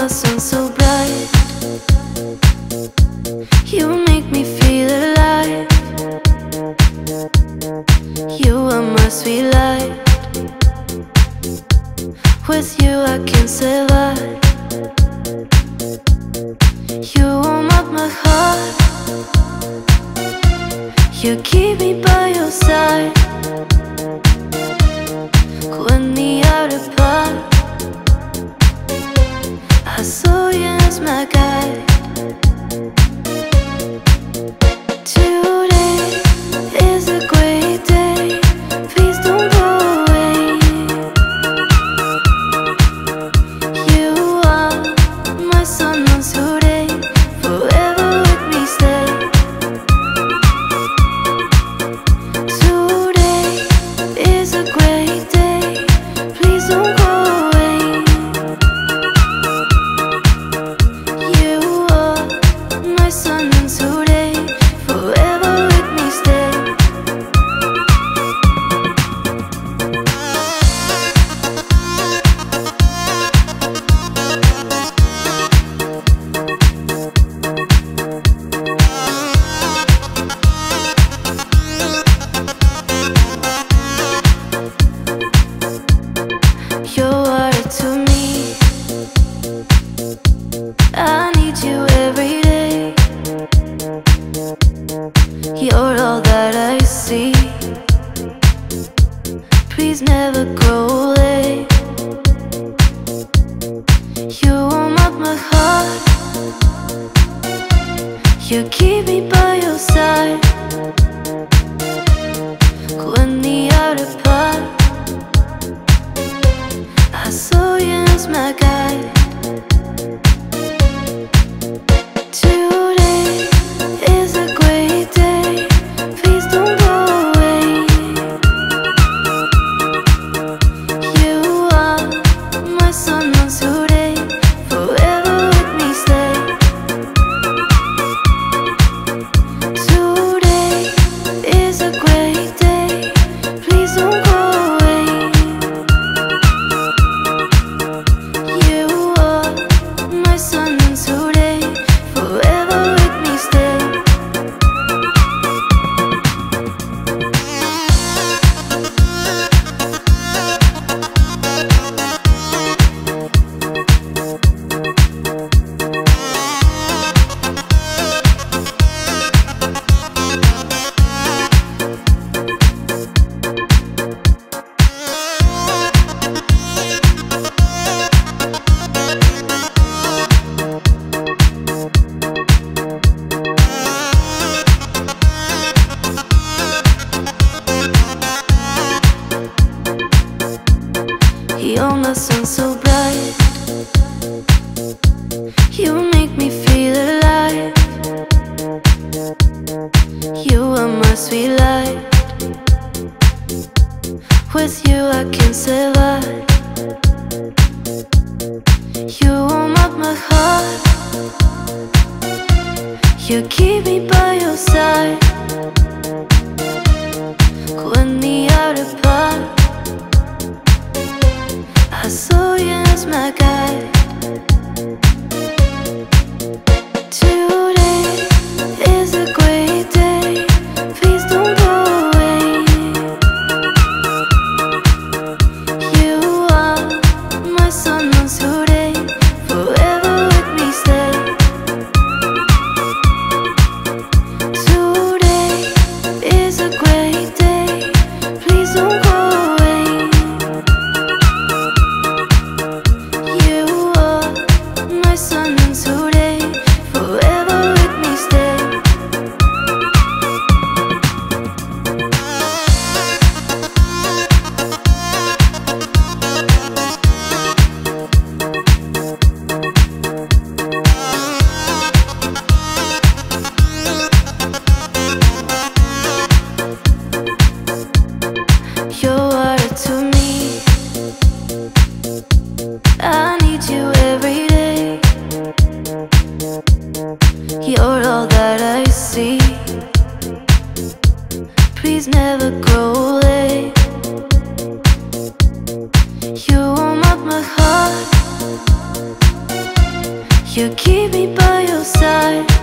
the sun so bright. You make me feel alive. You are my sweet light. With you I can survive. You warm up my heart. You keep me by your side. When we are apart, I saw you as my guide. Today is a great day. Please don't go away. You are my sun on today. Forever with me stay. Today is a great day. Please don't go away. You are my sun on today. Forever with me stay. You're water to me. I need you every day. You're all that I see. Please never grow late. You warm up my heart. You keep me by your side. When we are apart, I saw you as my guide. Today is a great day. Please don't go away. You are my sun on today. Forever with me stay. Today is a great day. Please don't go away. You are my sun on today. Forever with me stay. You're my sun so bright. You make me feel alive. You are my sweet light. With you I can survive. You warm up my heart. You keep me by your side. When we are apart, I saw you as my guide. Today is a great day. Please don't go away. You are my sun on today. Forever with me stay. Today is a great day. Please don't go away. You You keep me by your side.